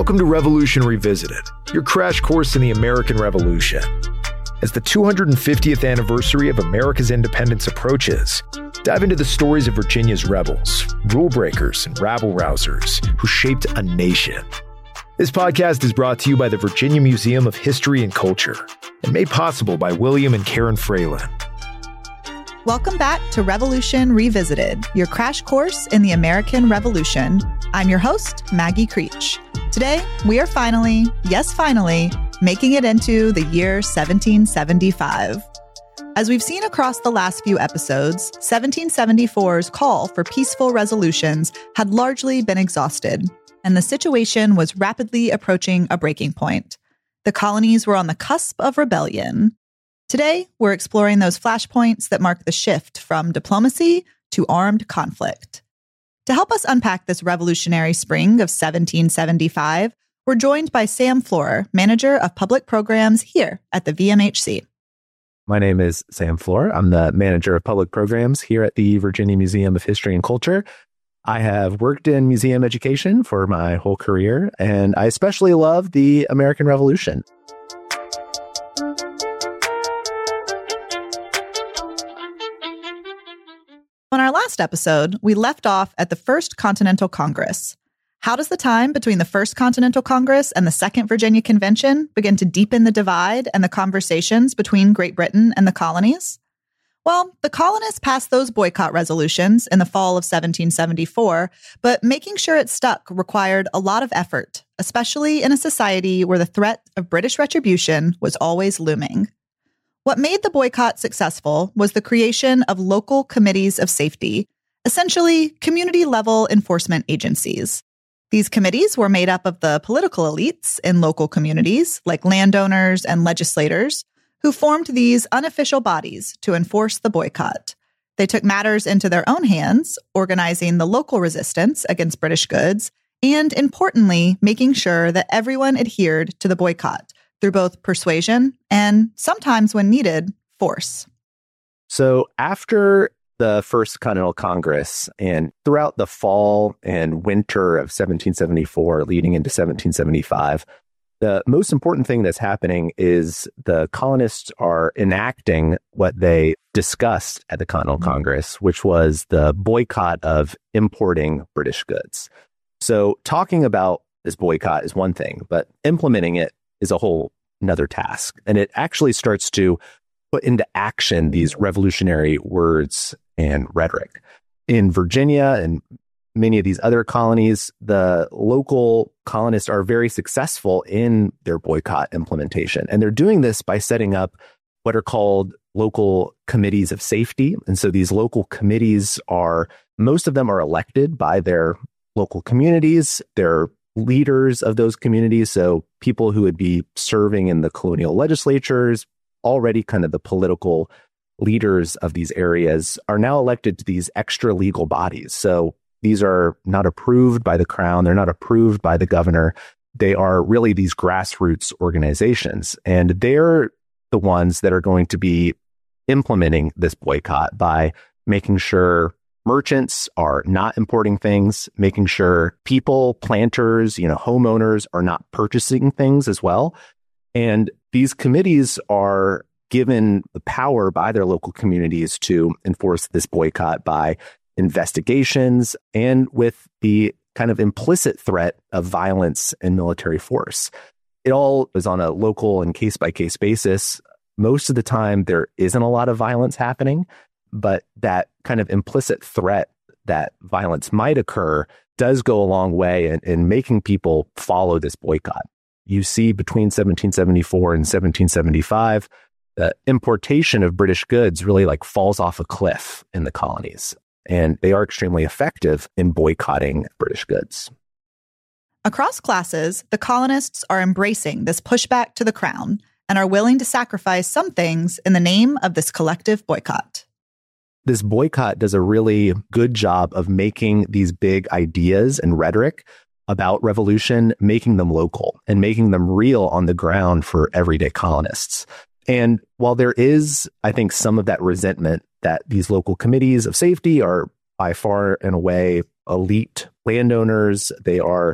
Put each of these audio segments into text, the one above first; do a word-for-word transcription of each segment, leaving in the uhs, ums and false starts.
Welcome to Revolution Revisited, your crash course in the American Revolution. As the two hundred fiftieth anniversary of America's independence approaches, dive into the stories of Virginia's rebels, rule breakers, and rabble-rousers who shaped a nation. This podcast is brought to you by the Virginia Museum of History and Culture and made possible by William and Karen Fralin. Welcome back to Revolution Revisited, your crash course in the American Revolution. I'm your host, Maggie Creech. Today, we are finally, yes, finally, making it into the year seventeen seventy-five. As we've seen across the last few episodes, seventeen seventy-four's call for peaceful resolutions had largely been exhausted, and the situation was rapidly approaching a breaking point. The colonies were on the cusp of rebellion. Today, we're exploring those flashpoints that mark the shift from diplomacy to armed conflict. To help us unpack this revolutionary spring of seventeen seventy-five, we're joined by Sam Florer, Manager of Public Programs here at the V M H C. My name is Sam Florer. I'm the Manager of Public Programs here at the Virginia Museum of History and Culture. I have worked in museum education for my whole career, and I especially love the American Revolution. On our last episode, we left off at the First Continental Congress. How does the time between the First Continental Congress and the Second Virginia Convention begin to deepen the divide and the conversations between Great Britain and the colonies? Well, the colonists passed those boycott resolutions in the fall of seventeen seventy-four, but making sure it stuck required a lot of effort, especially in a society where the threat of British retribution was always looming. What made the boycott successful was the creation of local committees of safety, essentially community-level enforcement agencies. These committees were made up of the political elites in local communities, like landowners and legislators, who formed these unofficial bodies to enforce the boycott. They took matters into their own hands, organizing the local resistance against British goods, and importantly, making sure that everyone adhered to the boycott through both persuasion and, sometimes when needed, force. So after the First Continental Congress and throughout the fall and winter of seventeen seventy-four leading into seventeen seventy-five, the most important thing that's happening is the colonists are enacting what they discussed at the Continental mm-hmm. Congress, which was the boycott of importing British goods. So talking about this boycott is one thing, but implementing it is a whole another task. And it actually starts to put into action these revolutionary words and rhetoric. In Virginia and many of these other colonies, the local colonists are very successful in their boycott implementation. And they're doing this by setting up what are called local committees of safety. And so these local committees are, most of them are elected by their local communities. They're leaders of those communities, so people who would be serving in the colonial legislatures, already kind of the political leaders of these areas, are now elected to these extra legal bodies. So these are not approved by the crown. They're not approved by the governor. They are really these grassroots organizations. And they're the ones that are going to be implementing this boycott by making sure merchants are not importing things, making sure people, planters, you know, homeowners are not purchasing things as well. And these committees are given the power by their local communities to enforce this boycott by investigations and with the kind of implicit threat of violence and military force. It all is on a local and case-by-case basis. Most of the time, there isn't a lot of violence happening, but that kind of implicit threat that violence might occur does go a long way in, in making people follow this boycott. You see between seventeen seventy-four and seventeen seventy-five, the importation of British goods really like falls off a cliff in the colonies, and they are extremely effective in boycotting British goods. Across classes, the colonists are embracing this pushback to the crown and are willing to sacrifice some things in the name of this collective boycott. This boycott does a really good job of making these big ideas and rhetoric about revolution, making them local and making them real on the ground for everyday colonists. And while there is, I think, some of that resentment that these local committees of safety are by far and away elite landowners, they are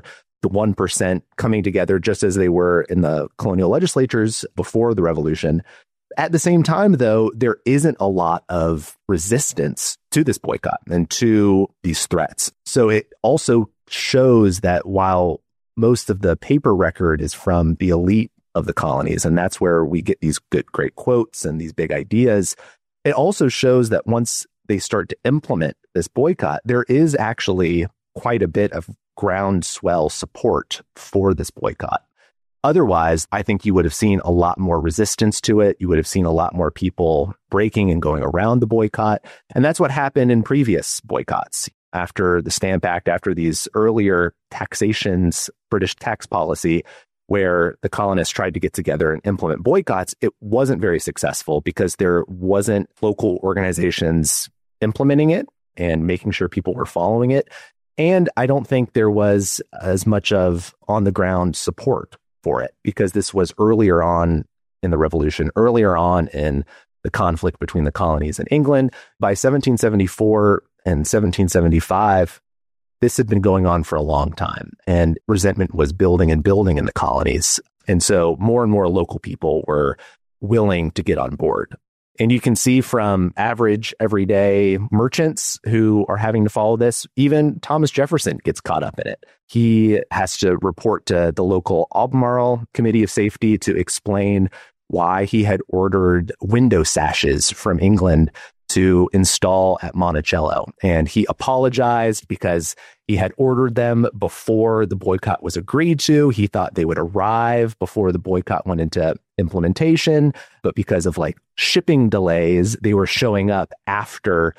the one percent coming together just as they were in the colonial legislatures before the revolution. At the same time, though, there isn't a lot of resistance to this boycott and to these threats. So it also shows that while most of the paper record is from the elite of the colonies, and that's where we get these good, great quotes and these big ideas, it also shows that once they start to implement this boycott, there is actually quite a bit of groundswell support for this boycott. Otherwise, I think you would have seen a lot more resistance to it. You would have seen a lot more people breaking and going around the boycott. And that's what happened in previous boycotts. After the Stamp Act, after these earlier taxations, British tax policy, where the colonists tried to get together and implement boycotts, it wasn't very successful because there wasn't local organizations implementing it and making sure people were following it. And I don't think there was as much of on-the-ground support for it because this was earlier on in the revolution, earlier on in the conflict between the colonies and England. By seventeen seventy-four and seventeen seventy-five, this had been going on for a long time, and resentment was building and building in the colonies. And so more and more local people were willing to get on board. And you can see from average, everyday merchants who are having to follow this, even Thomas Jefferson gets caught up in it. He has to report to the local Albemarle Committee of Safety to explain why he had ordered window sashes from England to install at Monticello. And he apologized because he had ordered them before the boycott was agreed to. He thought they would arrive before the boycott went into implementation. But because of like shipping delays, they were showing up after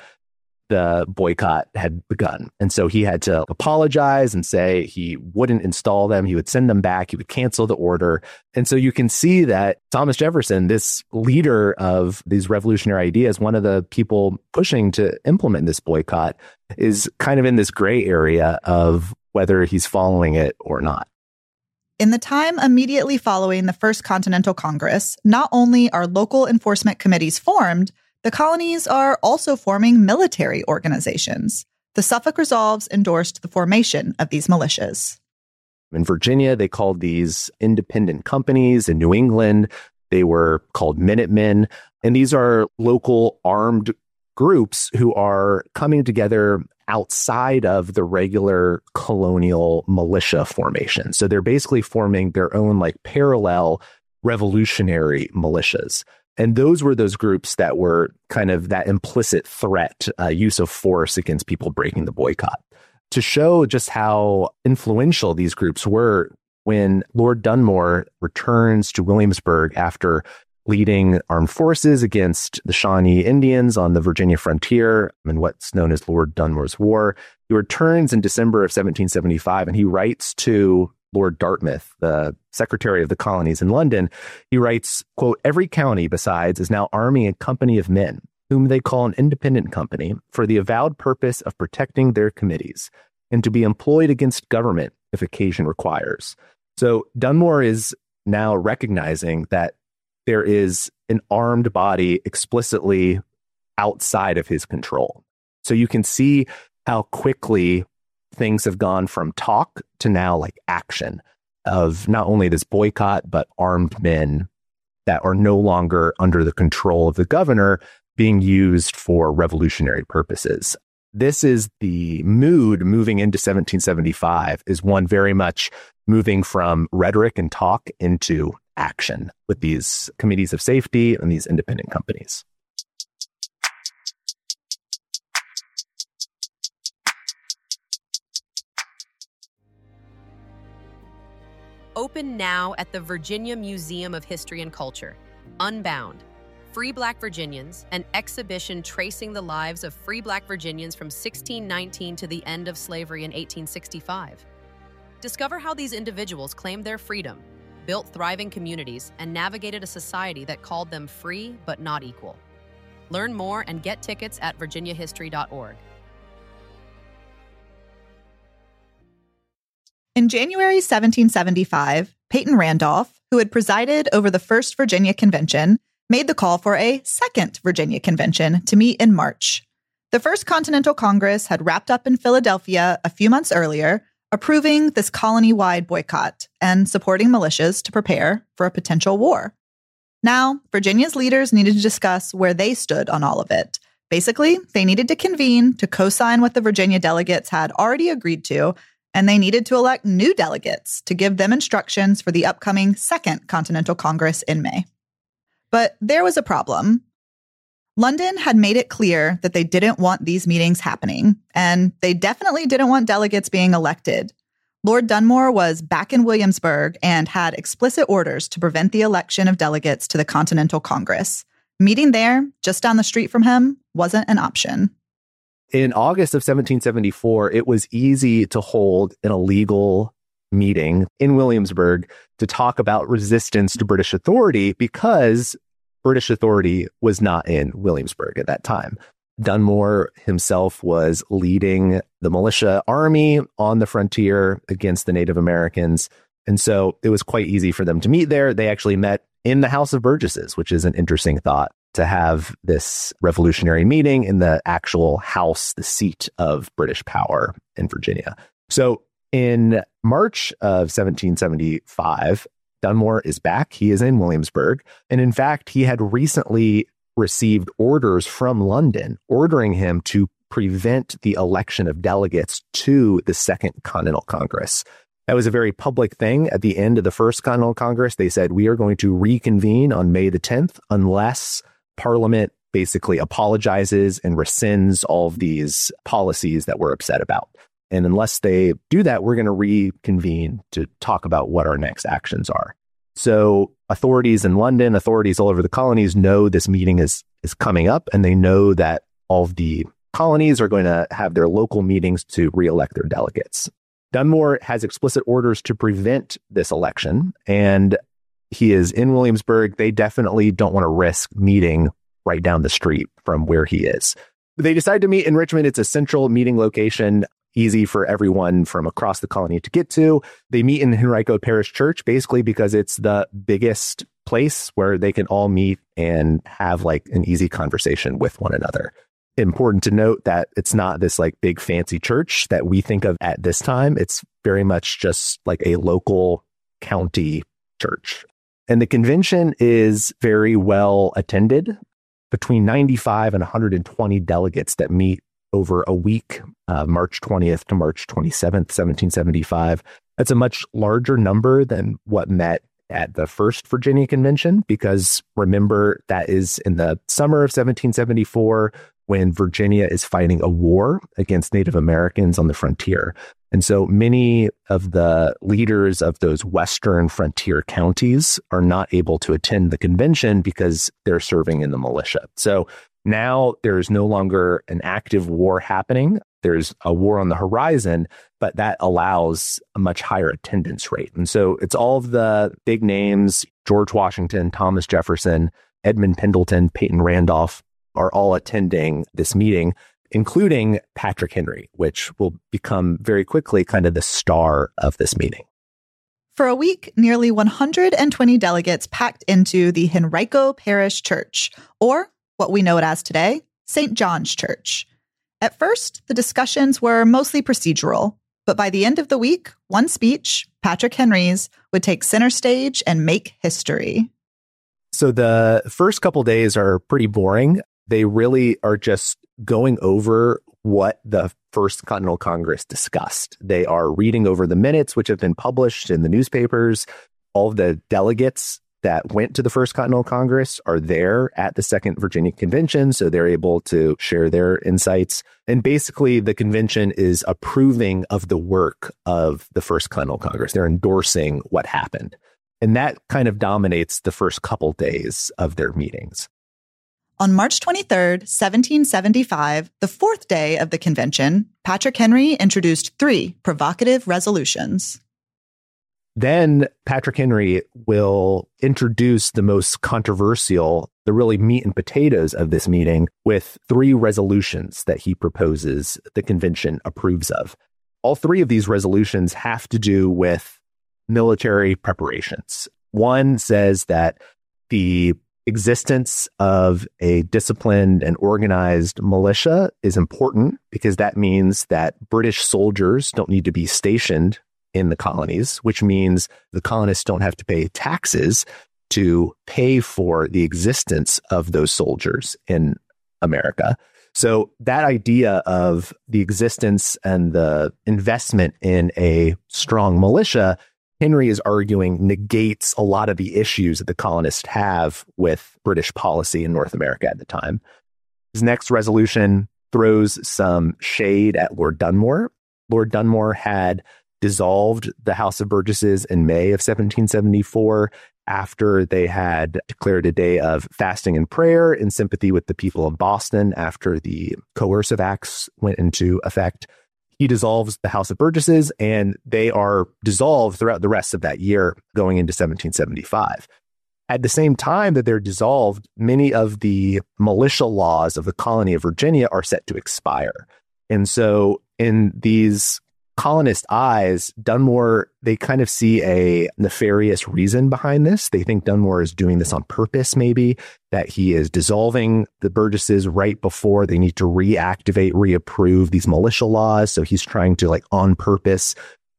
the boycott had begun. And so he had to apologize and say he wouldn't install them. He would send them back. He would cancel the order. And so you can see that Thomas Jefferson, this leader of these revolutionary ideas, one of the people pushing to implement this boycott, is kind of in this gray area of whether he's following it or not. In the time immediately following the First Continental Congress, not only are local enforcement committees formed, the colonies are also forming military organizations. The Suffolk Resolves endorsed the formation of these militias. In Virginia, they called these independent companies. In New England, they were called Minutemen. And these are local armed groups who are coming together outside of the regular colonial militia formation. So they're basically forming their own like parallel revolutionary militias. And those were those groups that were kind of that implicit threat, uh, use of force against people breaking the boycott. To show just how influential these groups were, when Lord Dunmore returns to Williamsburg after leading armed forces against the Shawnee Indians on the Virginia frontier in what's known as Lord Dunmore's War, he returns in December of seventeen seventy-five, and he writes to Lord Dartmouth, the Secretary of the Colonies in London. He writes, quote, "Every county, besides, is now arming a company of men, whom they call an independent company, for the avowed purpose of protecting their committees, and to be employed against government if occasion requires." So Dunmore is now recognizing that there is an armed body explicitly outside of his control. So you can see how quickly things have gone from talk to now like action of not only this boycott, but armed men that are no longer under the control of the governor being used for revolutionary purposes. This is the mood moving into seventeen seventy-five, is one very much moving from rhetoric and talk into action with these committees of safety and these independent companies. Open now at the Virginia Museum of History and Culture. Unbound, Free Black Virginians, an exhibition tracing the lives of free Black Virginians from sixteen nineteen to the end of slavery in eighteen sixty-five. Discover how these individuals claimed their freedom, built thriving communities, and navigated a society that called them free but not equal. Learn more and get tickets at virginia history dot org. In January seventeen seventy-five, Peyton Randolph, who had presided over the First Virginia Convention, made the call for a Second Virginia Convention to meet in March. The First Continental Congress had wrapped up in Philadelphia a few months earlier, approving this colony-wide boycott and supporting militias to prepare for a potential war. Now, Virginia's leaders needed to discuss where they stood on all of it. Basically, they needed to convene to co-sign what the Virginia delegates had already agreed to, and they needed to elect new delegates to give them instructions for the upcoming Second Continental Congress in May. But there was a problem. London had made it clear that they didn't want these meetings happening, and they definitely didn't want delegates being elected. Lord Dunmore was back in Williamsburg and had explicit orders to prevent the election of delegates to the Continental Congress. Meeting there, just down the street from him, wasn't an option. In August of seventeen seventy-four, it was easy to hold an illegal meeting in Williamsburg to talk about resistance to British authority because British authority was not in Williamsburg at that time. Dunmore himself was leading the militia army on the frontier against the Native Americans. And so it was quite easy for them to meet there. They actually met in the House of Burgesses, which is an interesting thought, to have this revolutionary meeting in the actual house, the seat of British power in Virginia. So in March of seventeen seventy-five, Dunmore is back. He is in Williamsburg. And in fact, he had recently received orders from London ordering him to prevent the election of delegates to the Second Continental Congress. That was a very public thing. At the end of the First Continental Congress, they said, we are going to reconvene on May the tenth unless Parliament basically apologizes and rescinds all of these policies that we're upset about. And unless they do that, we're going to reconvene to talk about what our next actions are. So authorities in London, authorities all over the colonies know this meeting is, is coming up, and they know that all of the colonies are going to have their local meetings to re-elect their delegates. Dunmore has explicit orders to prevent this election, and he is in Williamsburg. They definitely don't want to risk meeting right down the street from where he is. They decide to meet in Richmond. It's a central meeting location, easy for everyone from across the colony to get to. They meet in Henrico Parish Church, basically because it's the biggest place where they can all meet and have like an easy conversation with one another. Important to note that it's not this like big fancy church that we think of at this time. It's very much just like a local county church. And the convention is very well attended. Between ninety-five and one hundred twenty delegates that meet over a week, uh, March twentieth to March twenty-seventh, seventeen seventy-five. That's a much larger number than what met at the first Virginia Convention, because remember, that is in the summer of seventeen seventy-four when Virginia is fighting a war against Native Americans on the frontier. And so many of the leaders of those western frontier counties are not able to attend the convention because they're serving in the militia. So now there's no longer an active war happening. There's a war on the horizon, but that allows a much higher attendance rate. And so it's all of the big names, George Washington, Thomas Jefferson, Edmund Pendleton, Peyton Randolph, are all attending this meeting, including Patrick Henry, which will become very quickly kind of the star of this meeting. For a week, nearly one hundred twenty delegates packed into the Henrico Parish Church, or what we know it as today, Saint John's Church. At first, the discussions were mostly procedural, but by the end of the week, one speech, Patrick Henry's, would take center stage and make history. So the first couple days are pretty boring. They really are just going over what the First Continental Congress discussed. They are reading over the minutes, which have been published in the newspapers. All of the delegates that went to the First Continental Congress are there at the Second Virginia Convention, so they're able to share their insights. And basically, the convention is approving of the work of the First Continental Congress. They're endorsing what happened. And that kind of dominates the first couple days of their meetings. On March twenty-third, seventeen seventy-five, the fourth day of the convention, Patrick Henry introduced three provocative resolutions. Then Patrick Henry will introduce the most controversial, the really meat and potatoes of this meeting, with three resolutions that he proposes the convention approves of. All three of these resolutions have to do with military preparations. One says that the existence of a disciplined and organized militia is important because that means that British soldiers don't need to be stationed in the colonies, which means the colonists don't have to pay taxes to pay for the existence of those soldiers in America. So that idea of the existence and the investment in a strong militia, Henry is arguing negates a lot of the issues that the colonists have with British policy in North America at the time. His next resolution throws some shade at Lord Dunmore. Lord Dunmore had dissolved the House of Burgesses in May of seventeen seventy-four after they had declared a day of fasting and prayer in sympathy with the people of Boston after the coercive acts went into effect. He dissolves the House of Burgesses, and they are dissolved throughout the rest of that year going into seventeen seventy-five. At the same time that they're dissolved, many of the militia laws of the colony of Virginia are set to expire. And so in these colonist eyes, Dunmore, they kind of see a nefarious reason behind this. They think Dunmore is doing this on purpose, maybe, that he is dissolving the Burgesses right before they need to reactivate, reapprove these militia laws. So he's trying to, like, on purpose,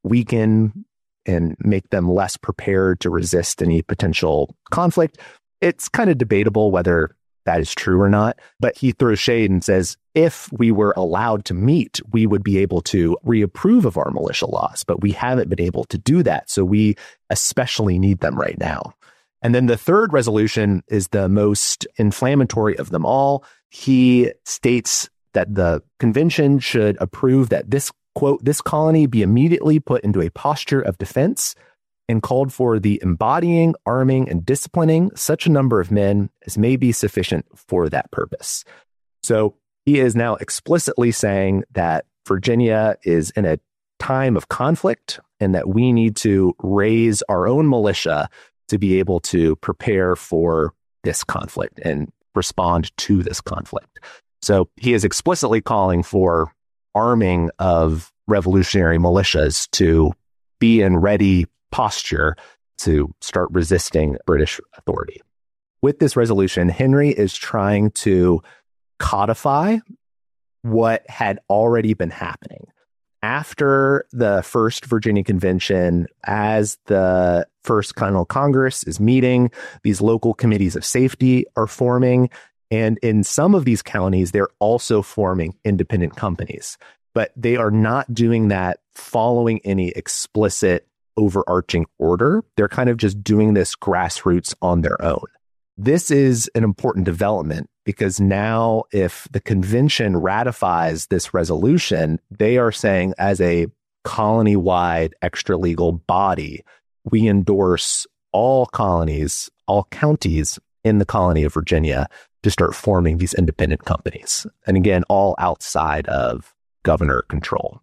weaken and make them less prepared to resist any potential conflict. It's kind of debatable whether that is true or not, but he throws shade and says, if we were allowed to meet, we would be able to reapprove of our militia laws, but we haven't been able to do that. So we especially need them right now. And then the third resolution is the most inflammatory of them all. He states that the convention should approve that this, quote, this colony be immediately put into a posture of defense, and called for the embodying, arming, and disciplining such a number of men as may be sufficient for that purpose. So he is now explicitly saying that Virginia is in a time of conflict and that we need to raise our own militia to be able to prepare for this conflict and respond to this conflict. So he is explicitly calling for arming of revolutionary militias to be in ready posture to start resisting British authority. With this resolution, Henry is trying to codify what had already been happening. After the First Virginia Convention, as the First Continental Congress is meeting, these local committees of safety are forming, and in some of these counties, they're also forming independent companies. But they are not doing that following any explicit overarching order. They're kind of just doing this grassroots on their own. This is an important development because now if the convention ratifies this resolution, they are saying as a colony-wide extra-legal body, we endorse all colonies, all counties in the colony of Virginia to start forming these independent companies. And again, all outside of governor control.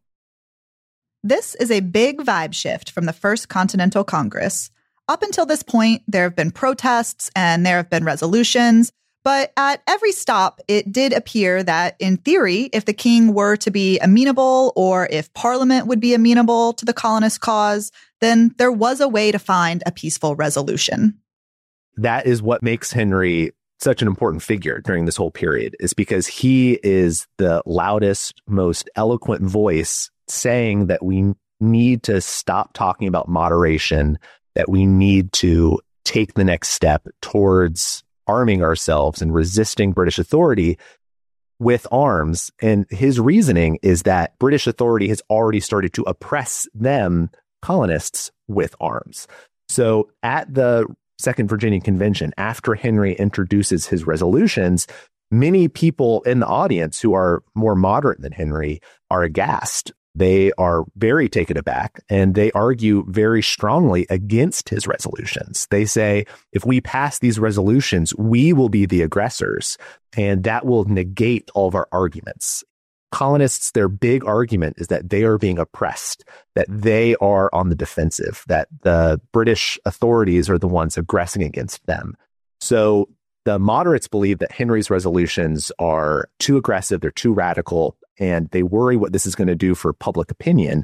This is a big vibe shift from the First Continental Congress. Up until this point, there have been protests and there have been resolutions, but at every stop, it did appear that, in theory, if the king were to be amenable or if Parliament would be amenable to the colonist cause, then there was a way to find a peaceful resolution. That is what makes Henry such an important figure during this whole period, is because he is the loudest, most eloquent voice saying that we need to stop talking about moderation, that we need to take the next step towards arming ourselves and resisting British authority with arms. And his reasoning is that British authority has already started to oppress them, colonists, with arms. So at the Second Virginia Convention, after Henry introduces his resolutions, many people in the audience who are more moderate than Henry are aghast. They are very taken aback, and they argue very strongly against his resolutions. They say, if we pass these resolutions, we will be the aggressors, and that will negate all of our arguments. Colonists, their big argument is that they are being oppressed, that they are on the defensive, that the British authorities are the ones aggressing against them. So the moderates believe that Henry's resolutions are too aggressive, they're too radical, and they worry what this is going to do for public opinion.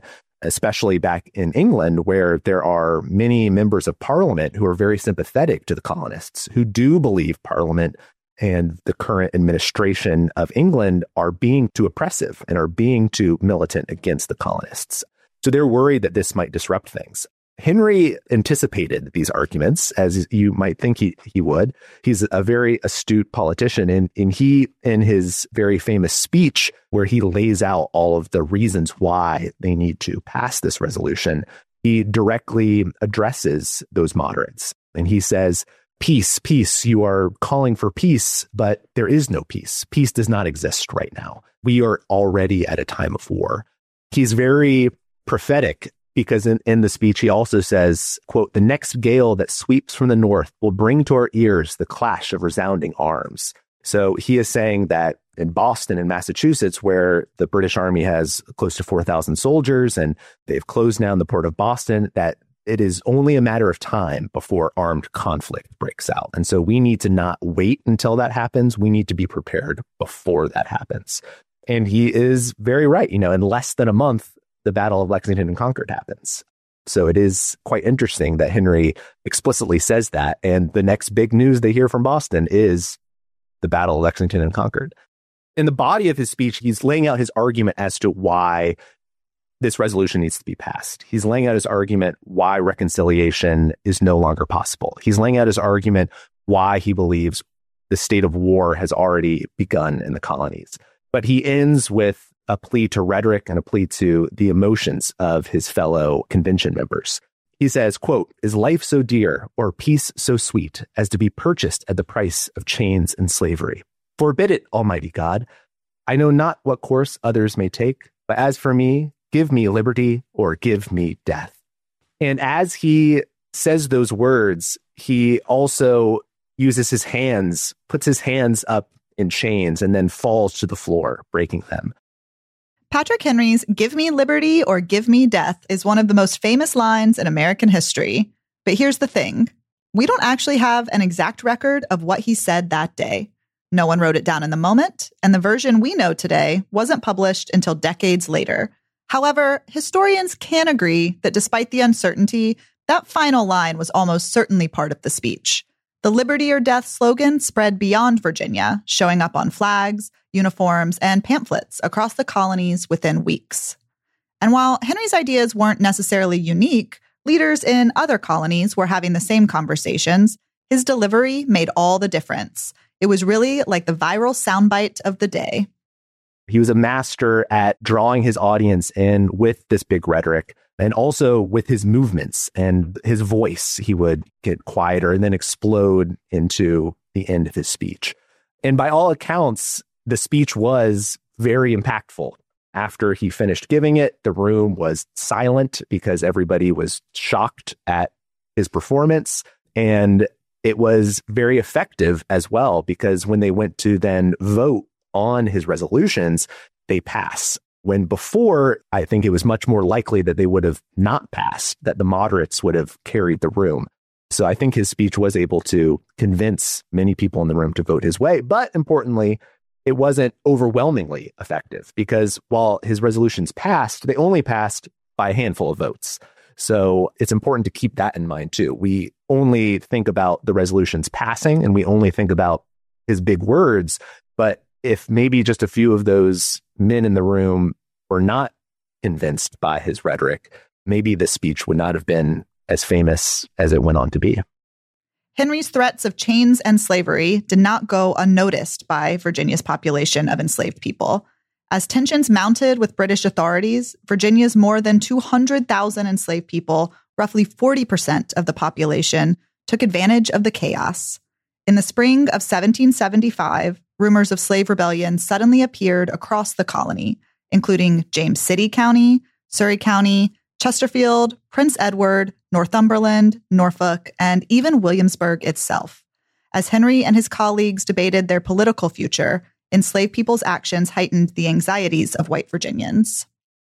especially back in England, where there are many members of Parliament who are very sympathetic to the colonists, who do believe Parliament and the current administration of England are being too oppressive and are being too militant against the colonists. So they're worried that this might disrupt things. Henry anticipated these arguments, as you might think he, he would. He's a very astute politician, and, and he, in his very famous speech, where he lays out all of the reasons why they need to pass this resolution, he directly addresses those moderates. And he says, peace, peace, you are calling for peace, but there is no peace. Peace does not exist right now. We are already at a time of war. He's very prophetic, because in, in the speech, he also says, quote, the next gale that sweeps from the north will bring to our ears the clash of resounding arms. So he is saying that in Boston and Massachusetts, where the British Army has close to four thousand soldiers and they've closed down the port of Boston, that it is only a matter of time before armed conflict breaks out. And so we need to not wait until that happens. We need to be prepared before that happens. And he is very right. You know, in less than a month, the Battle of Lexington and Concord happens. So it is quite interesting that Henry explicitly says that. And the next big news they hear from Boston is the Battle of Lexington and Concord. In the body of his speech, he's laying out his argument as to why this resolution needs to be passed. He's laying out his argument why reconciliation is no longer possible. He's laying out his argument why he believes the state of war has already begun in the colonies. But he ends with a plea to rhetoric and a plea to the emotions of his fellow convention members. He says, quote, is life so dear or peace so sweet as to be purchased at the price of chains and slavery? Forbid it, Almighty God. I know not what course others may take, but as for me, give me liberty or give me death. And as he says those words, he also uses his hands, puts his hands up in chains, and then falls to the floor, breaking them. Patrick Henry's "Give me liberty or give me death" is one of the most famous lines in American history. But here's the thing. We don't actually have an exact record of what he said that day. No one wrote it down in the moment, and the version we know today wasn't published until decades later. However, historians can agree that despite the uncertainty, that final line was almost certainly part of the speech. The liberty or death slogan spread beyond Virginia, showing up on flags, uniforms, and pamphlets across the colonies within weeks. And while Henry's ideas weren't necessarily unique, leaders in other colonies were having the same conversations. His delivery made all the difference. It was really like the viral soundbite of the day. He was a master at drawing his audience in with this big rhetoric, and also with his movements and his voice. He would get quieter and then explode into the end of his speech. And by all accounts, the speech was very impactful. After he finished giving it, the room was silent because everybody was shocked at his performance. And it was very effective as well, because when they went to then vote on his resolutions, they pass. When before, I think it was much more likely that they would have not passed, that the moderates would have carried the room. So I think his speech was able to convince many people in the room to vote his way. But importantly, it wasn't overwhelmingly effective, because while his resolutions passed, they only passed by a handful of votes. So it's important to keep that in mind, too. We only think about the resolutions passing, and we only think about his big words. But if maybe just a few of those men in the room were not convinced by his rhetoric, maybe the speech would not have been as famous as it went on to be. Henry's threats of chains and slavery did not go unnoticed by Virginia's population of enslaved people. As tensions mounted with British authorities, Virginia's more than two hundred thousand enslaved people, roughly forty percent of the population, took advantage of the chaos. In the spring of seventeen seventy-five, rumors of slave rebellion suddenly appeared across the colony, including James City County, Surry County, Chesterfield, Prince Edward, Northumberland, Norfolk, and even Williamsburg itself. As Henry and his colleagues debated their political future, enslaved people's actions heightened the anxieties of white Virginians.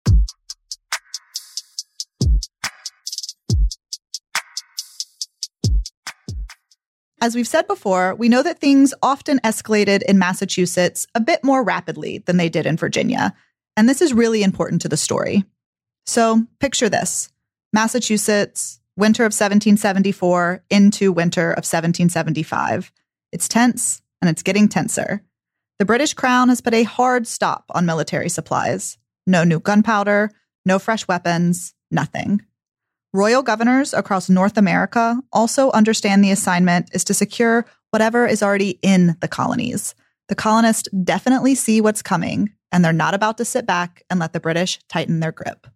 As we've said before, we know that things often escalated in Massachusetts a bit more rapidly than they did in Virginia, and this is really important to the story. So picture this: Massachusetts, winter of seventeen seventy-four into winter of seventeen seventy-five. It's tense, and it's getting tenser. The British Crown has put a hard stop on military supplies. No new gunpowder, no fresh weapons, nothing. Royal governors across North America also understand the assignment is to secure whatever is already in the colonies. The colonists definitely see what's coming, and they're not about to sit back and let the British tighten their grip.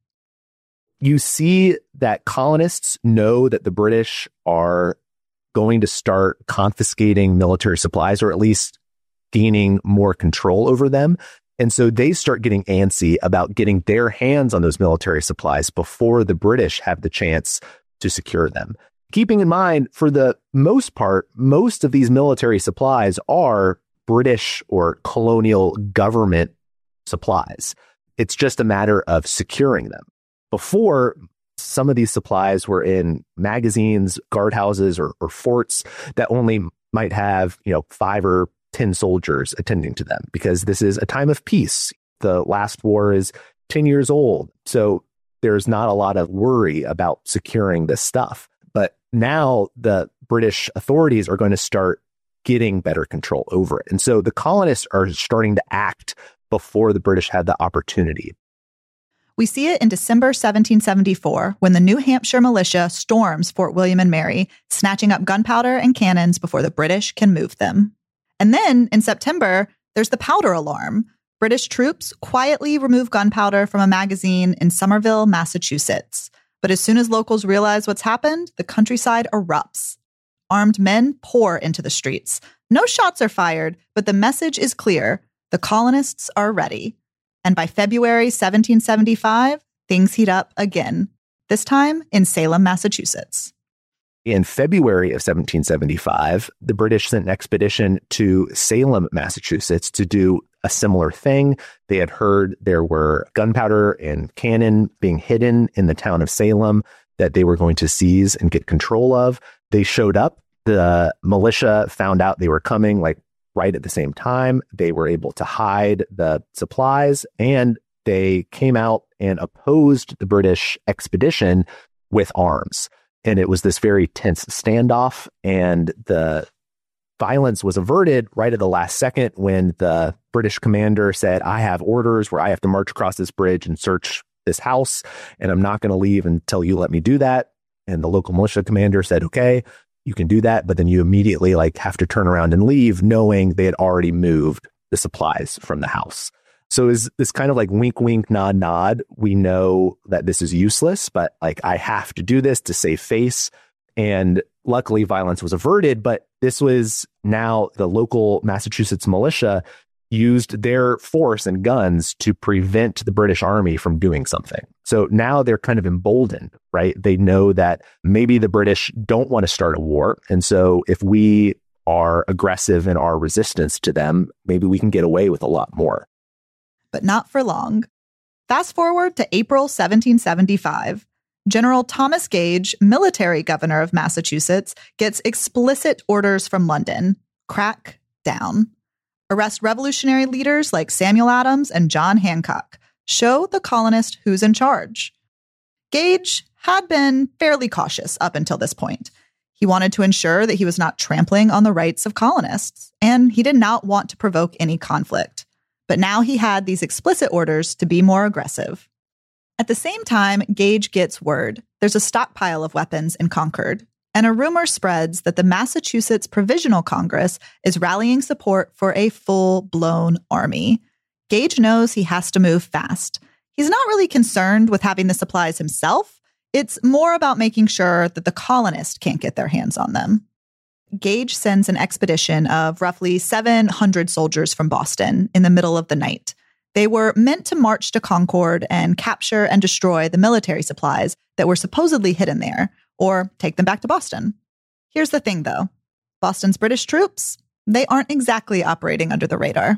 You see that colonists know that the British are going to start confiscating military supplies, or at least gaining more control over them. And so they start getting antsy about getting their hands on those military supplies before the British have the chance to secure them. Keeping in mind, for the most part, most of these military supplies are British or colonial government supplies. It's just a matter of securing them. Before, some of these supplies were in magazines, guardhouses, or, or forts that only might have, you know, five or ten soldiers attending to them, because this is a time of peace. The last war is ten years old. So there's not a lot of worry about securing this stuff. But now the British authorities are going to start getting better control over it. And so the colonists are starting to act before the British had the opportunity. We see it in December seventeen seventy-four, when the New Hampshire militia storms Fort William and Mary, snatching up gunpowder and cannons before the British can move them. And then in September, there's the powder alarm. British troops quietly remove gunpowder from a magazine in Somerville, Massachusetts. But as soon as locals realize what's happened, the countryside erupts. Armed men pour into the streets. No shots are fired, but the message is clear. The colonists are ready. And by February seventeen seventy-five, things heat up again, this time in Salem, Massachusetts. In February of seventeen seventy-five, the British sent an expedition to Salem, Massachusetts to do a similar thing. They had heard there were gunpowder and cannon being hidden in the town of Salem that they were going to seize and get control of. They showed up. The militia found out they were coming like right at the same time. They were able to hide the supplies, and they came out and opposed the British expedition with arms. And it was this very tense standoff, and the violence was averted right at the last second when the British commander said, I have orders where I have to march across this bridge and search this house, and I'm not going to leave until you let me do that. And the local militia commander said, okay, you can do that, but then you immediately like have to turn around and leave, knowing they had already moved the supplies from the house. So is this kind of like wink, wink, nod, nod. We know that this is useless, but like I have to do this to save face. And luckily violence was averted, but this was now the local Massachusetts militia used their force and guns to prevent the British Army from doing something. So now they're kind of emboldened, right? They know that maybe the British don't want to start a war. And so if we are aggressive in our resistance to them, maybe we can get away with a lot more. But not for long. Fast forward to April seventeen seventy-five. General Thomas Gage, military governor of Massachusetts, gets explicit orders from London: crack down. Arrest revolutionary leaders like Samuel Adams and John Hancock. Show the colonist who's in charge. Gage had been fairly cautious up until this point. He wanted to ensure that he was not trampling on the rights of colonists, and he did not want to provoke any conflict. But now he had these explicit orders to be more aggressive. At the same time, Gage gets word there's a stockpile of weapons in Concord, and a rumor spreads that the Massachusetts Provisional Congress is rallying support for a full-blown army. Gage knows he has to move fast. He's not really concerned with having the supplies himself. It's more about making sure that the colonists can't get their hands on them. Gage sends an expedition of roughly seven hundred soldiers from Boston in the middle of the night. They were meant to march to Concord and capture and destroy the military supplies that were supposedly hidden there, or take them back to Boston. Here's the thing, though. Boston's British troops, they aren't exactly operating under the radar.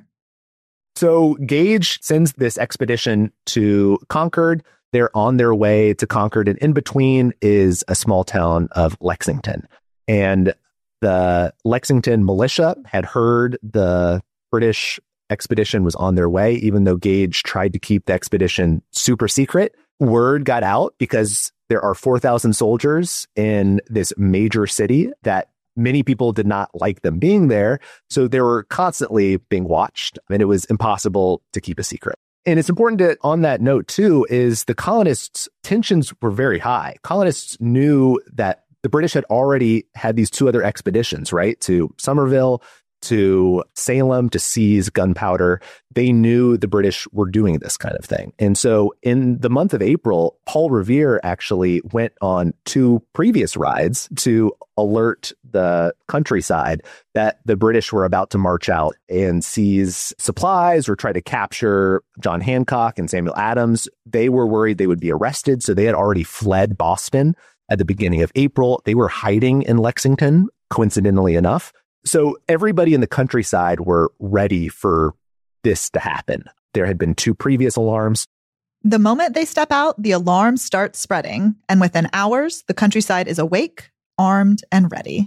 So Gage sends this expedition to Concord. They're on their way to Concord, and in between is a small town of Lexington. And the Lexington militia had heard the British expedition was on their way, even though Gage tried to keep the expedition super secret. word got out because there are four thousand soldiers in this major city that many people did not like them being there. So they were constantly being watched, and it was impossible to keep a secret. And it's important to, on that note too, is the colonists' tensions were very high. Colonists knew that the British had already had these two other expeditions, right? To Somerville, to Salem to seize gunpowder. They knew the British were doing this kind of thing. And so in the month of April, Paul Revere actually went on two previous rides to alert the countryside that the British were about to march out and seize supplies or try to capture John Hancock and Samuel Adams. They were worried they would be arrested, so they had already fled Boston at the beginning of April. They were hiding in Lexington, coincidentally enough. So everybody in the countryside were ready for this to happen. There had been two previous alarms. The moment they step out, the alarm starts spreading, and within hours, the countryside is awake, armed, and ready.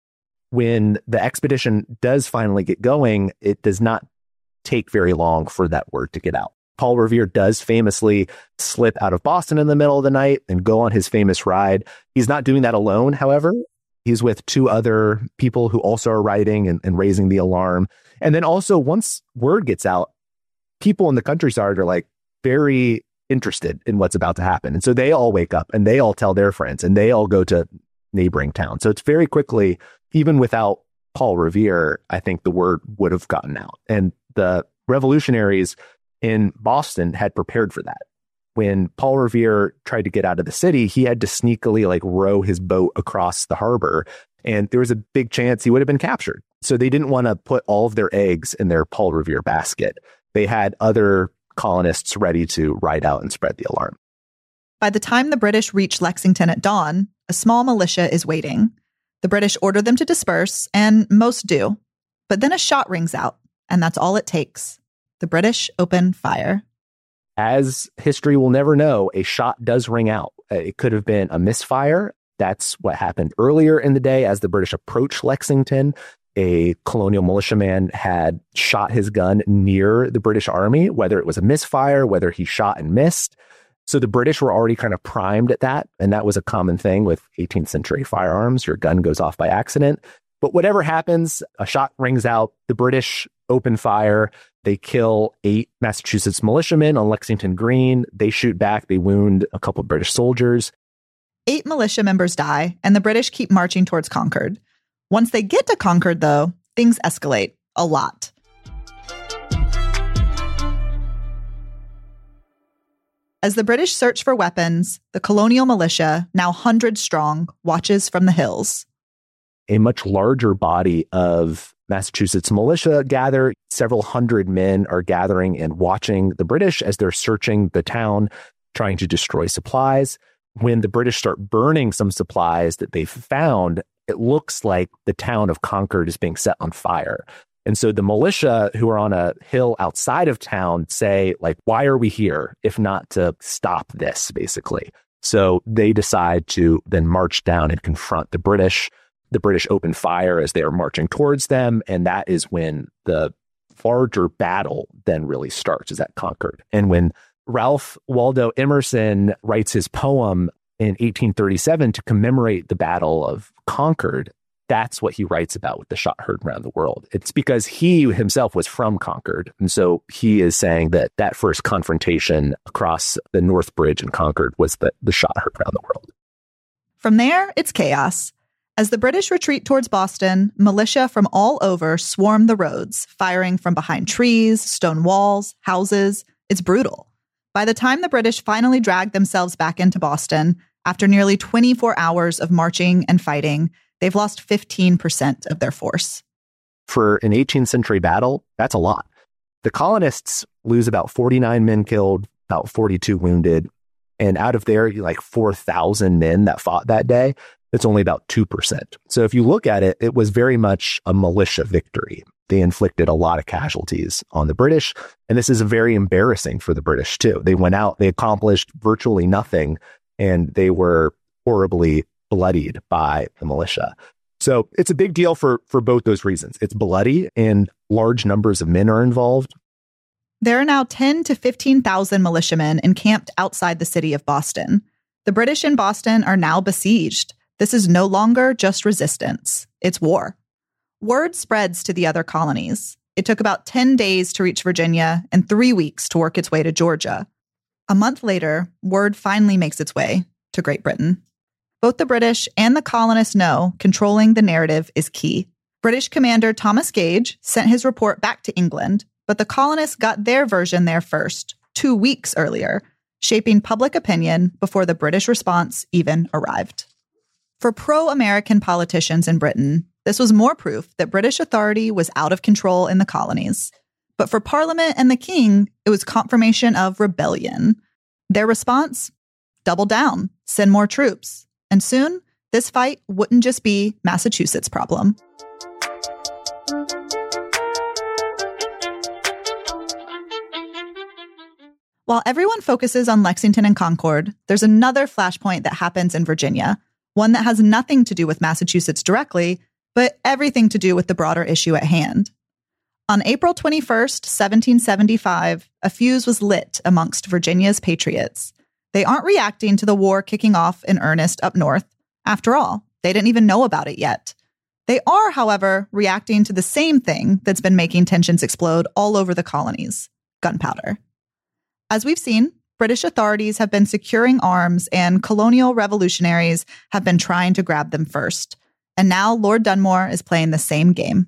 When the expedition does finally get going, it does not take very long for that word to get out. Paul Revere does famously slip out of Boston in the middle of the night and go on his famous ride. He's not doing that alone, however. He's with two other people who also are riding and, and raising the alarm. And then also, once word gets out, people in the countryside are like very interested in what's about to happen. And so they all wake up and they all tell their friends and they all go to neighboring towns. So it's very quickly, even without Paul Revere, I think the word would have gotten out. And the revolutionaries in Boston had prepared for that. When Paul Revere tried to get out of the city, he had to sneakily like row his boat across the harbor. And there was a big chance he would have been captured. So they didn't want to put all of their eggs in their Paul Revere basket. They had other colonists ready to ride out and spread the alarm. By the time the British reach Lexington at dawn, a small militia is waiting. The British order them to disperse, and most do. But then a shot rings out, and that's all it takes. The British open fire. As history will never know, a shot does ring out. It could have been a misfire. That's what happened earlier in the day as the British approached Lexington. A colonial militiaman had shot his gun near the British army, whether it was a misfire, whether he shot and missed. So the British were already kind of primed at that. And that was a common thing with eighteenth century firearms. Your gun goes off by accident. But whatever happens, a shot rings out. The British open fire. They kill eight Massachusetts militiamen on Lexington Green. They shoot back. They wound a couple of British soldiers. Eight militia members die, and the British keep marching towards Concord. Once they get to Concord, though, things escalate a lot. As the British search for weapons, the colonial militia, now hundreds strong, watches from the hills. A much larger body of Massachusetts militia gather. Several hundred men are gathering and watching the British as they're searching the town, trying to destroy supplies. When the British start burning some supplies that they've found, it looks like the town of Concord is being set on fire. And so the militia who are on a hill outside of town say, like, why are we here if not to stop this, basically? So they decide to then march down and confront the British. The British open fire as they are marching towards them. And that is when the larger battle then really starts, is at Concord. And when Ralph Waldo Emerson writes his poem in eighteen thirty-seven to commemorate the Battle of Concord, that's what he writes about with the shot heard around the world. It's because he himself was from Concord. And so he is saying that that first confrontation across the North Bridge in Concord was the, the shot heard around the world. From there, it's chaos. As the British retreat towards Boston, militia from all over swarm the roads, firing from behind trees, stone walls, houses. It's brutal. By the time the British finally drag themselves back into Boston, after nearly twenty-four hours of marching and fighting, they've lost fifteen percent of their force. For an eighteenth century battle, that's a lot. The colonists lose about forty-nine men killed, about forty-two wounded. And out of their like four thousand men that fought that day, it's only about two percent. So if you look at it, it was very much a militia victory. They inflicted a lot of casualties on the British. And this is very embarrassing for the British, too. They went out, they accomplished virtually nothing, and they were horribly bloodied by the militia. So it's a big deal for, for both those reasons. It's bloody and large numbers of men are involved. There are now ten to fifteen thousand militiamen encamped outside the city of Boston. The British in Boston are now besieged. This is no longer just resistance. It's war. Word spreads to the other colonies. It took about ten days to reach Virginia and three weeks to work its way to Georgia. A month later, word finally makes its way to Great Britain. Both the British and the colonists know controlling the narrative is key. British commander Thomas Gage sent his report back to England, but the colonists got their version there first, two weeks earlier, shaping public opinion before the British response even arrived. For pro-American politicians in Britain, this was more proof that British authority was out of control in the colonies. But for Parliament and the King, it was confirmation of rebellion. Their response? Double down, send more troops. And soon, this fight wouldn't just be Massachusetts' problem. While everyone focuses on Lexington and Concord, there's another flashpoint that happens in Virginia, one that has nothing to do with Massachusetts directly, but everything to do with the broader issue at hand. On April twenty-first, seventeen seventy-five, a fuse was lit amongst Virginia's patriots. They aren't reacting to the war kicking off in earnest up north. After all, they didn't even know about it yet. They are, however, reacting to the same thing that's been making tensions explode all over the colonies: gunpowder. As we've seen, British authorities have been securing arms and colonial revolutionaries have been trying to grab them first. And now Lord Dunmore is playing the same game.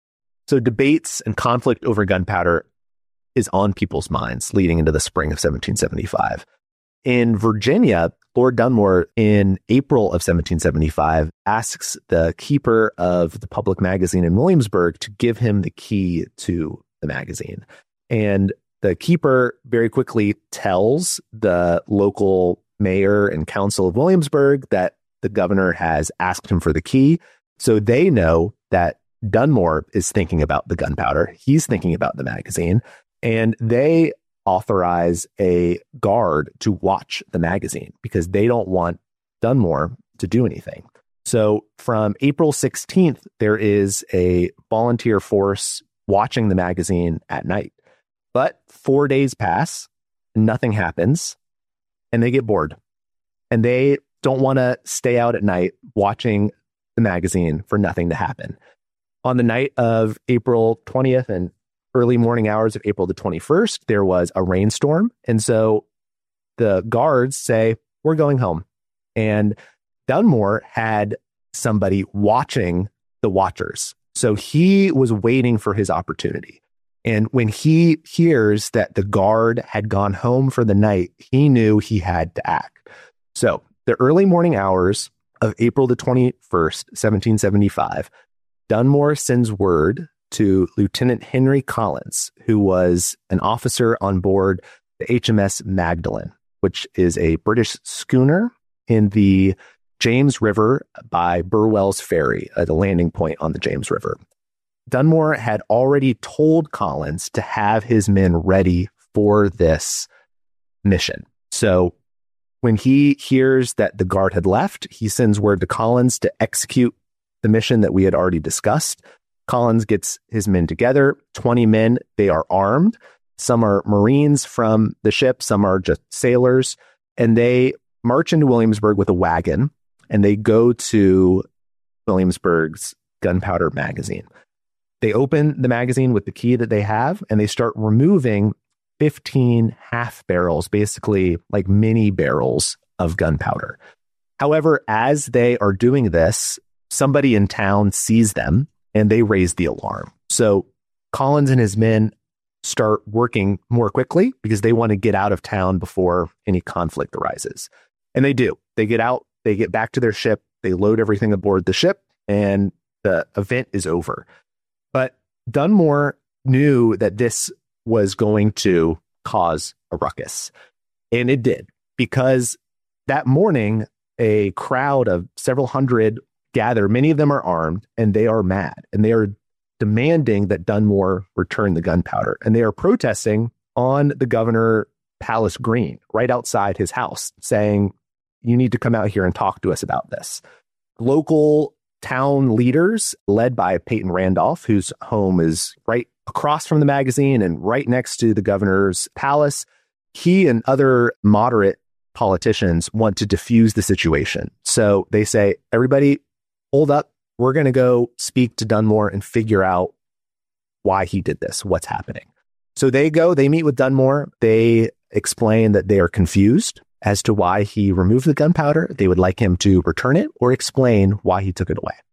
So debates and conflict over gunpowder is on people's minds leading into the spring of seventeen seventy-five. In Virginia, Lord Dunmore, in April of seventeen seventy-five, asks the keeper of the public magazine in Williamsburg to give him the key to the magazine. And the keeper very quickly tells the local mayor and council of Williamsburg that the governor has asked him for the key. So they know that Dunmore is thinking about the gunpowder. He's thinking about the magazine. And they authorize a guard to watch the magazine because they don't want Dunmore to do anything. So from April sixteenth, there is a volunteer force watching the magazine at night. But four days pass, nothing happens, and they get bored. And they don't want to stay out at night watching the magazine for nothing to happen. On the night of April twentieth and early morning hours of April the twenty-first, there was a rainstorm. And so the guards say, we're going home. And Dunmore had somebody watching the watchers. So he was waiting for his opportunity. And when he hears that the guard had gone home for the night, he knew he had to act. So the early morning hours of April the twenty-first, seventeen seventy-five, Dunmore sends word to Lieutenant Henry Collins, who was an officer on board the H M S Magdalen, which is a British schooner in the James River by Burwell's Ferry, at a landing point on the James River. Dunmore had already told Collins to have his men ready for this mission. So when he hears that the guard had left, he sends word to Collins to execute the mission that we had already discussed. Collins gets his men together, twenty men. They are armed. Some are Marines from the ship. Some are just sailors. And they march into Williamsburg with a wagon, and they go to Williamsburg's gunpowder magazine. They open the magazine with the key that they have, and they start removing fifteen half barrels, basically like mini barrels of gunpowder. However, as they are doing this, somebody in town sees them and they raise the alarm. So Collins and his men start working more quickly because they want to get out of town before any conflict arises. And they do. They get out, they get back to their ship, they load everything aboard the ship, and the event is over. But Dunmore knew that this was going to cause a ruckus. And it did, because that morning, a crowd of several hundred gather. Many of them are armed, and they are mad, and they are demanding that Dunmore return the gunpowder. And they are protesting on the Governor Palace Green, right outside his house, saying, you need to come out here and talk to us about this. Local town leaders led by Peyton Randolph, whose home is right across from the magazine and right next to the governor's palace. He and other moderate politicians want to diffuse the situation. So they say, everybody, hold up. We're going to go speak to Dunmore and figure out why he did this, what's happening. So they go, they meet with Dunmore. They explain that they are confused as to why he removed the gunpowder. They would like him to return it or explain why he took it away.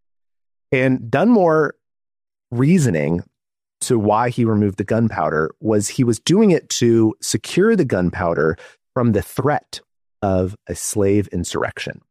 And Dunmore reasoning to why he removed the gunpowder was he was doing it to secure the gunpowder from the threat of a slave insurrection.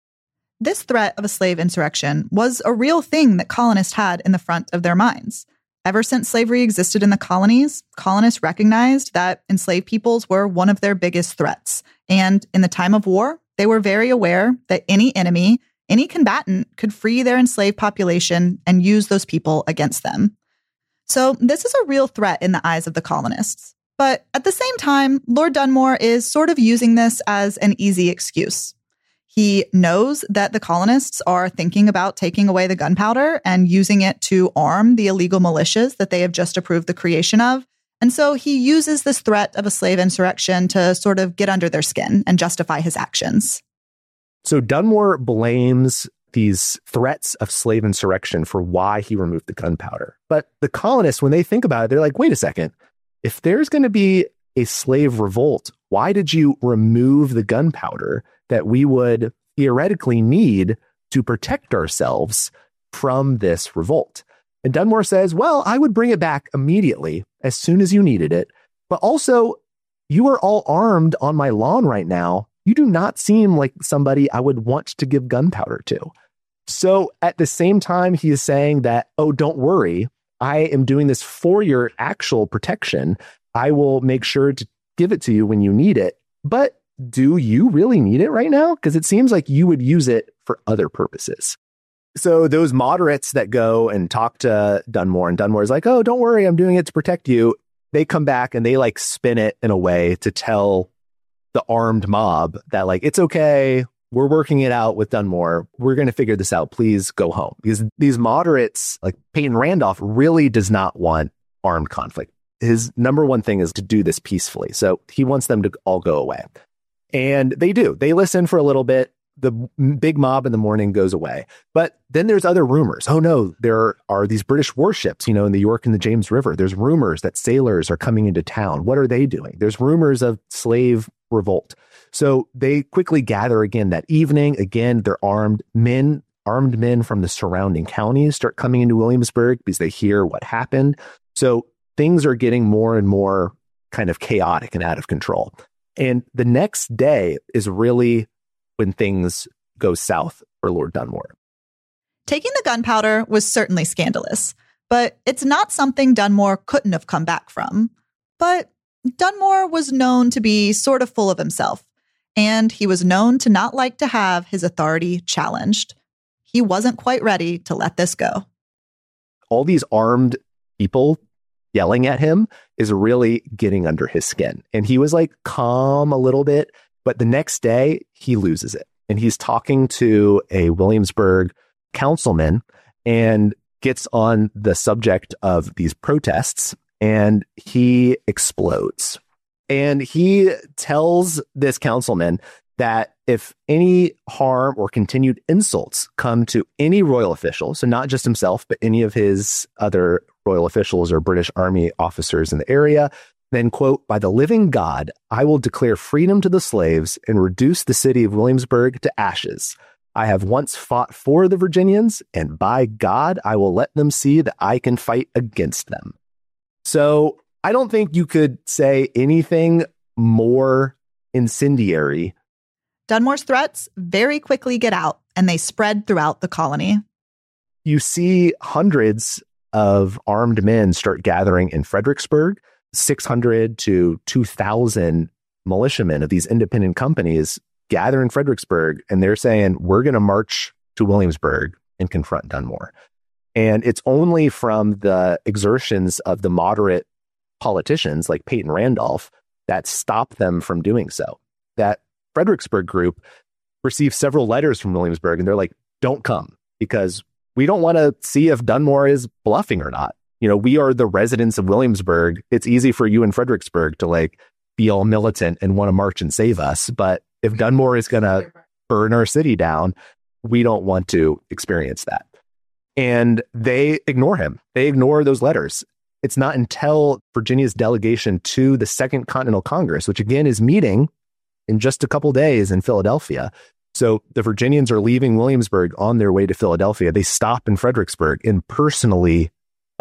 This threat of a slave insurrection was a real thing that colonists had in the front of their minds. Ever since slavery existed in the colonies, colonists recognized that enslaved peoples were one of their biggest threats. And in the time of war, they were very aware that any enemy, any combatant could free their enslaved population and use those people against them. So this is a real threat in the eyes of the colonists. But at the same time, Lord Dunmore is sort of using this as an easy excuse. He knows that the colonists are thinking about taking away the gunpowder and using it to arm the illegal militias that they have just approved the creation of. And so he uses this threat of a slave insurrection to sort of get under their skin and justify his actions. So Dunmore blames these threats of slave insurrection for why he removed the gunpowder. But the colonists, when they think about it, they're like, wait a second. If there's going to be a slave revolt, why did you remove the gunpowder that we would theoretically need to protect ourselves from this revolt? And Dunmore says, well, I would bring it back immediately as soon as you needed it. But also, you are all armed on my lawn right now. You do not seem like somebody I would want to give gunpowder to. So at the same time, he is saying that, oh, don't worry. I am doing this for your actual protection. I will make sure to give it to you when you need it. But do you really need it right now? Because it seems like you would use it for other purposes. So those moderates that go and talk to Dunmore, and Dunmore's like, oh, don't worry, I'm doing it to protect you. They come back and they like spin it in a way to tell the armed mob that like, it's okay. We're working it out with Dunmore. We're going to figure this out. Please go home. Because these moderates, like Peyton Randolph, really does not want armed conflict. His number one thing is to do this peacefully. So he wants them to all go away. And they do. They listen for a little bit. The big mob in the morning goes away. But then there's other rumors. Oh, no, there are these British warships, you know, in the York and the James River. There's rumors that sailors are coming into town. What are they doing? There's rumors of slave revolt. So they quickly gather again that evening. Again, they're armed men, armed men from the surrounding counties start coming into Williamsburg because they hear what happened. So things are getting more and more kind of chaotic and out of control. And the next day is really when things go south for Lord Dunmore. Taking the gunpowder was certainly scandalous, but it's not something Dunmore couldn't have come back from. But Dunmore was known to be sort of full of himself, and he was known to not like to have his authority challenged. He wasn't quite ready to let this go. All these armed people yelling at him is really getting under his skin. And he was like calm a little bit, but the next day he loses it. And he's talking to a Williamsburg councilman and gets on the subject of these protests, and he explodes. And he tells this councilman that if any harm or continued insults come to any royal official, so not just himself, but any of his other royal officials or British Army officers in the area, then, quote, by the living God, I will declare freedom to the slaves and reduce the city of Williamsburg to ashes. I have once fought for the Virginians, and by God, I will let them see that I can fight against them. So I don't think you could say anything more incendiary. Dunmore's threats very quickly get out, and they spread throughout the colony. You see hundreds of armed men start gathering in Fredericksburg. six hundred to two thousand militiamen of these independent companies gather in Fredericksburg, and they're saying, we're going to march to Williamsburg and confront Dunmore. And it's only from the exertions of the moderate politicians like Peyton Randolph that stop them from doing so. That Fredericksburg group received several letters from Williamsburg, and they're like, don't come, because we don't want to see if Dunmore is bluffing or not. You know, we are the residents of Williamsburg. It's easy for you in Fredericksburg to like be all militant and want to march and save us. But if Dunmore is going to burn our city down, we don't want to experience that. And they ignore him. They ignore those letters. It's not until Virginia's delegation to the Second Continental Congress, which again is meeting in just a couple days in Philadelphia. So the Virginians are leaving Williamsburg on their way to Philadelphia. They stop in Fredericksburg and personally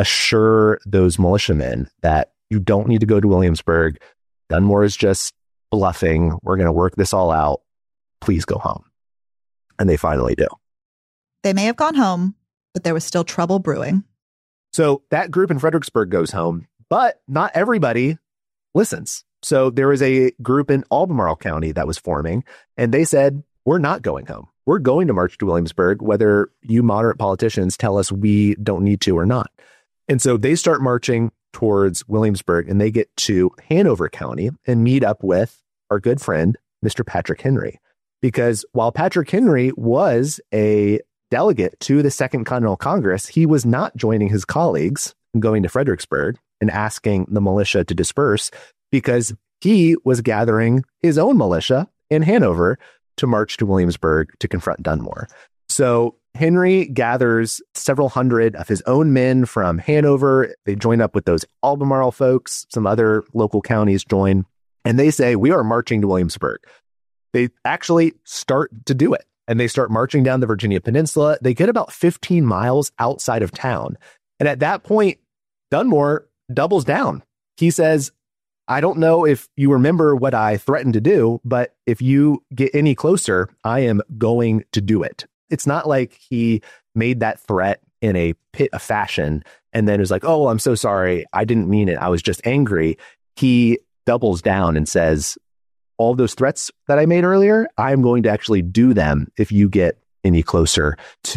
assure those militiamen that you don't need to go to Williamsburg. Dunmore is just bluffing. We're going to work this all out. Please go home. And they finally do. They may have gone home, but there was still trouble brewing. So that group in Fredericksburg goes home, but not everybody listens. So there was a group in Albemarle County that was forming, and they said, we're not going home. We're going to march to Williamsburg, whether you moderate politicians tell us we don't need to or not. And so they start marching towards Williamsburg, and they get to Hanover County and meet up with our good friend, Mister Patrick Henry. Because while Patrick Henry was a delegate to the Second Continental Congress, he was not joining his colleagues and going to Fredericksburg and asking the militia to disperse, because he was gathering his own militia in Hanover to march to Williamsburg to confront Dunmore. So Henry gathers several hundred of his own men from Hanover. They join up with those Albemarle folks. Some other local counties join, and they say, we are marching to Williamsburg. They actually start to do it. And they start marching down the Virginia Peninsula. They get about fifteen miles outside of town. And at that point, Dunmore doubles down. He says, I don't know if you remember what I threatened to do, but if you get any closer, I am going to do it. It's not like he made that threat in a pit of fashion and then was like, oh, I'm so sorry. I didn't mean it. I was just angry. He doubles down and says, all those threats that I made earlier, I'm going to actually do them if you get any closer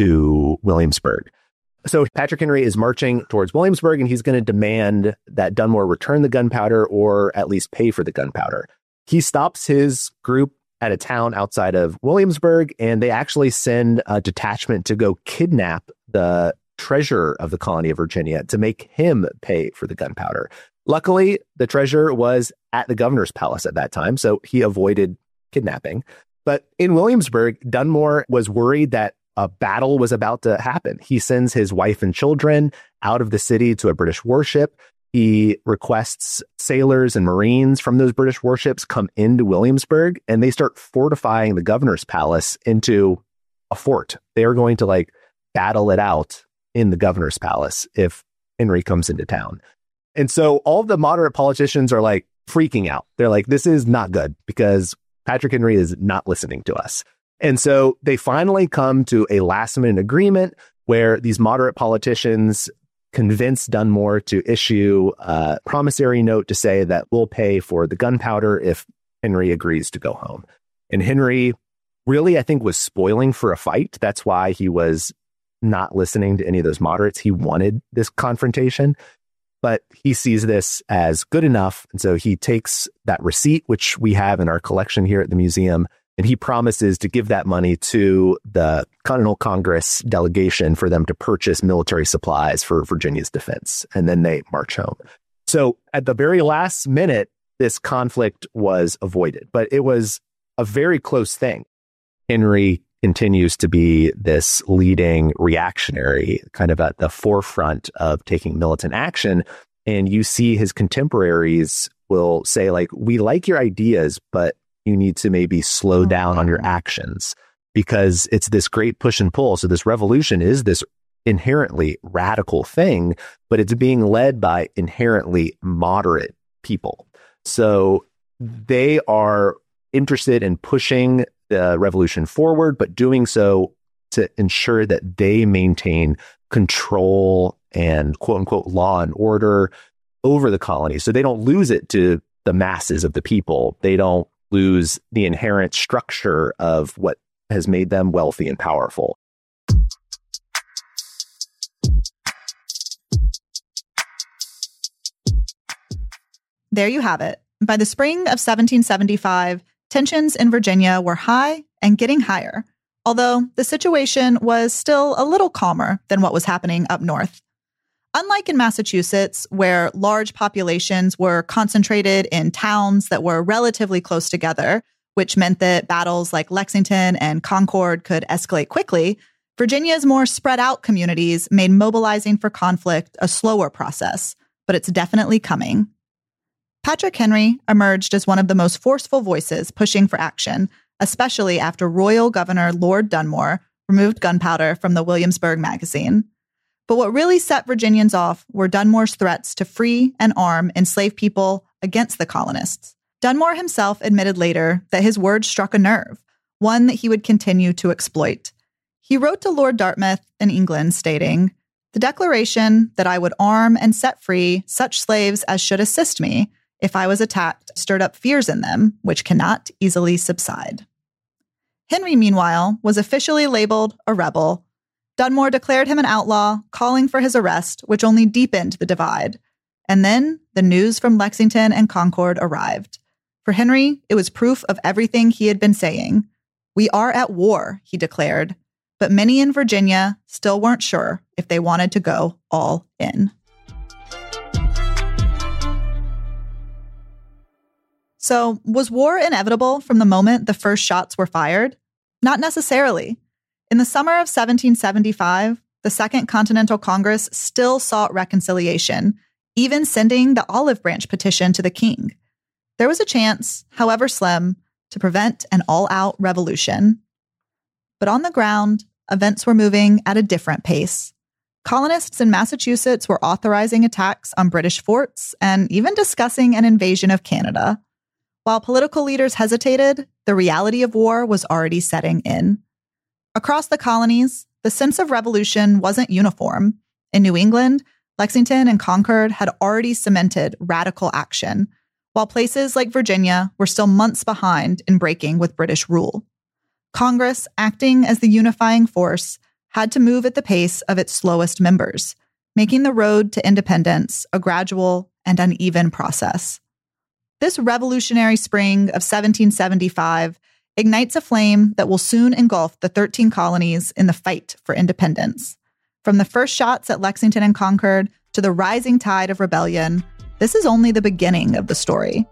to Williamsburg. So Patrick Henry is marching towards Williamsburg, and he's going to demand that Dunmore return the gunpowder or at least pay for the gunpowder. He stops his group at a town outside of Williamsburg, and they actually send a detachment to go kidnap the treasurer of the colony of Virginia to make him pay for the gunpowder. Luckily, the treasurer was at the governor's palace at that time, so he avoided kidnapping. But in Williamsburg, Dunmore was worried that a battle was about to happen. He sends his wife and children out of the city to a British warship. He requests sailors and Marines from those British warships come into Williamsburg, and they start fortifying the governor's palace into a fort. They are going to like battle it out in the governor's palace if Henry comes into town. And so all the moderate politicians are like freaking out. They're like, this is not good because Patrick Henry is not listening to us. And so they finally come to a last minute agreement where these moderate politicians convince Dunmore to issue a promissory note to say that we'll pay for the gunpowder if Henry agrees to go home. And Henry really, I think, was spoiling for a fight. That's why he was not listening to any of those moderates. He wanted this confrontation. But he sees this as good enough. And so he takes that receipt, which we have in our collection here at the museum, and he promises to give that money to the Continental Congress delegation for them to purchase military supplies for Virginia's defense. And then they march home. So at the very last minute, this conflict was avoided, but it was a very close thing. Henry continues to be this leading reactionary, kind of at the forefront of taking militant action. And you see his contemporaries will say, like, we like your ideas, but you need to maybe slow down on your actions because it's this great push and pull. So this revolution is this inherently radical thing, but it's being led by inherently moderate people. So they are interested in pushing the revolution forward, but doing so to ensure that they maintain control and quote unquote law and order over the colony. So they don't lose it to the masses of the people. They don't lose the inherent structure of what has made them wealthy and powerful. There you have it. By the spring of seventeen seventy-five, tensions in Virginia were high and getting higher. although the situation was still a little calmer than what was happening up north. Unlike in Massachusetts, where large populations were concentrated in towns that were relatively close together, which meant that battles like Lexington and Concord could escalate quickly, Virginia's more spread out communities made mobilizing for conflict a slower process, but it's definitely coming. Patrick Henry emerged as one of the most forceful voices pushing for action, especially after Royal Governor Lord Dunmore removed gunpowder from the Williamsburg Magazine. But what really set Virginians off were Dunmore's threats to free and arm enslaved people against the colonists. Dunmore himself admitted later that his words struck a nerve, one that he would continue to exploit. He wrote to Lord Dartmouth in England stating, "The declaration that I would arm and set free such slaves as should assist me if I was attacked stirred up fears in them which cannot easily subside." Henry, meanwhile, was officially labeled a rebel. Dunmore declared him an outlaw, calling for his arrest, which only deepened the divide. And then the news from Lexington and Concord arrived. For Henry, it was proof of everything he had been saying. "We are at war," he declared, but many in Virginia still weren't sure if they wanted to go all in. So, was war inevitable from the moment the first shots were fired? Not necessarily. In the summer of seventeen seventy-five, the Second Continental Congress still sought reconciliation, even sending the Olive Branch petition to the king. There was a chance, however slim, to prevent an all-out revolution. But on the ground, events were moving at a different pace. Colonists in Massachusetts were authorizing attacks on British forts and even discussing an invasion of Canada. While political leaders hesitated, the reality of war was already setting in. Across the colonies, the sense of revolution wasn't uniform. In New England, Lexington and Concord had already cemented radical action, while places like Virginia were still months behind in breaking with British rule. Congress, acting as the unifying force, had to move at the pace of its slowest members, making the road to independence a gradual and uneven process. This revolutionary spring of seventeen seventy-five ignites a flame that will soon engulf the thirteen colonies in the fight for independence. From the first shots at Lexington and Concord to the rising tide of rebellion, this is only the beginning of the story.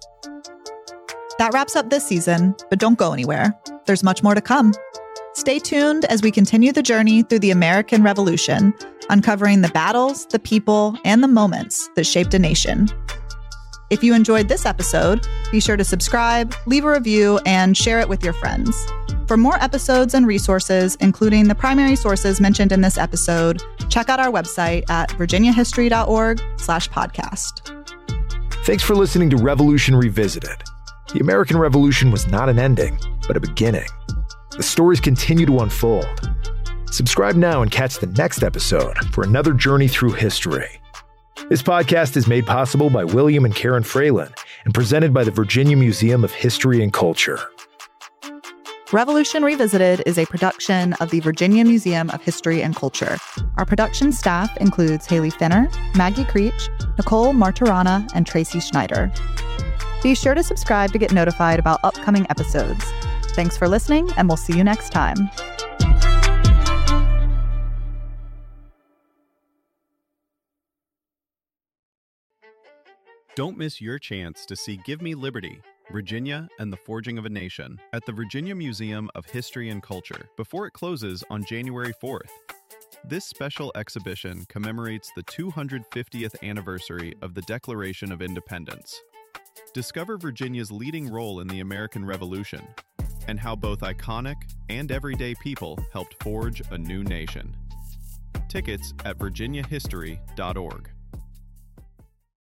That wraps up this season, but don't go anywhere. There's much more to come. Stay tuned as we continue the journey through the American Revolution, uncovering the battles, the people, and the moments that shaped a nation. If you enjoyed this episode, be sure to subscribe, leave a review, and share it with your friends. For more episodes and resources, including the primary sources mentioned in this episode, check out our website at virginiahistory.org slash podcast. Thanks for listening to Revolution Revisited. The American Revolution was not an ending, but a beginning. The stories continue to unfold. Subscribe now and catch the next episode for another journey through history. This podcast is made possible by William and Karen Fralin and presented by the Virginia Museum of History and Culture. Revolution Revisited is a production of the Virginia Museum of History and Culture. Our production staff includes Haley Finner, Maggie Creech, Nicole Martirana, and Tracy Schneider. Be sure to subscribe to get notified about upcoming episodes. Thanks for listening, and we'll see you next time. Don't miss your chance to see Give Me Liberty, Virginia and the Forging of a Nation at the Virginia Museum of History and Culture before it closes on January fourth. This special exhibition commemorates the two hundred fiftieth anniversary of the Declaration of Independence. Discover Virginia's leading role in the American Revolution and how both iconic and everyday people helped forge a new nation. Tickets at virginia history dot org.